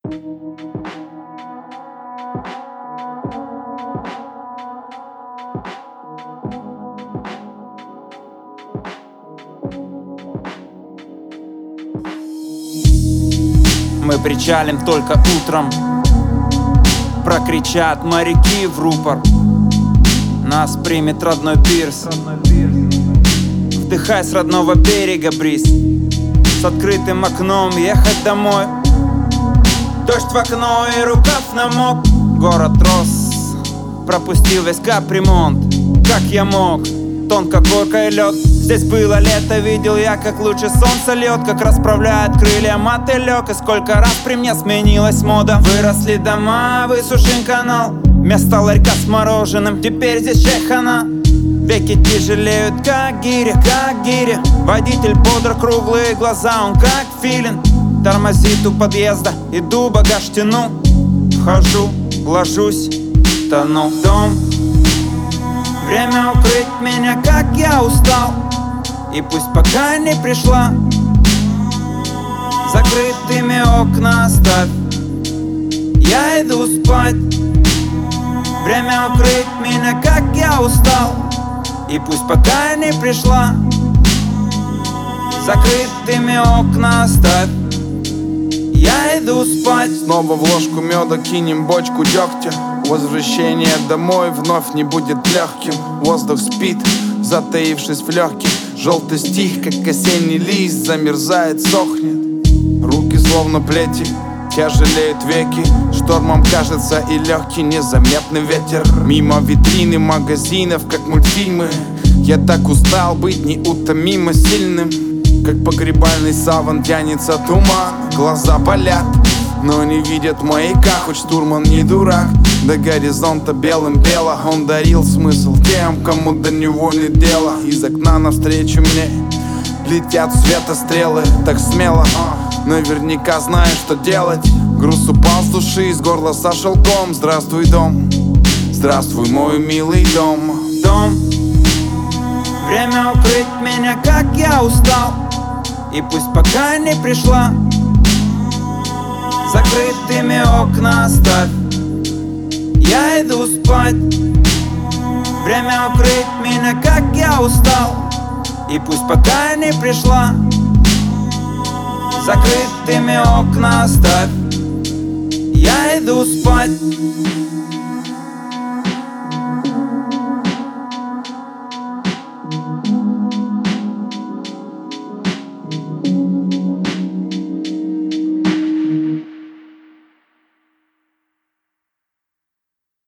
Мы причалим только утром, прокричат моряки в рупор. Нас примет родной пирс. Вдыхай с родного берега бриз. С открытым окном ехать домой. Дождь в окно и рукав намок. Город рос, пропустил весь капремонт. Как я мог, тонко корка и лед. Здесь было лето, видел я, как лучше солнце льет, как расправляет крылья мотылек. И сколько раз при мне сменилась мода. Выросли дома, высушен канал, вместо ларька с мороженым теперь здесь чайхана. Веки тяжелеют, как гири, как гири. Водитель бодр, круглые глаза, он как филин. Тормозит у подъезда, иду, багаж тяну. Вхожу, ложусь, тону. Дом, время укрыть меня, как я устал. И пусть пока не пришла, закрытыми окна оставь. Я иду спать. Время укрыть меня, как я устал. И пусть пока не пришла, закрытыми окна оставь. Я иду спать. Снова в ложку меда кинем бочку дегтя. Возвращение домой вновь не будет легким. Воздух спит, затаившись в легких. Желтый стих, как осенний лист, замерзает, сохнет. Руки словно плети, тяжелеют веки. Штормом кажется и легкий незаметный ветер. Мимо витрины магазинов, как мультфильмы. Я так устал быть неутомимо сильным. Как погребальный саван тянется туман. Глаза болят, но не видят маяка. Хоть штурман не дурак, до горизонта белым бело. Он дарил смысл тем, кому до него не дело. Из окна навстречу мне летят светострелы. Так смело, наверняка знаю, что делать. Груз упал с души, из горла сошел ком. Здравствуй, дом, здравствуй, мой милый дом. Дом, время укрыть меня, как я устал. И пусть пока не пришла, закрытыми окна оставь. Я иду спать. Время укрыть меня, как я устал. И пусть пока не пришла, закрытыми окна оставь. Я иду спать.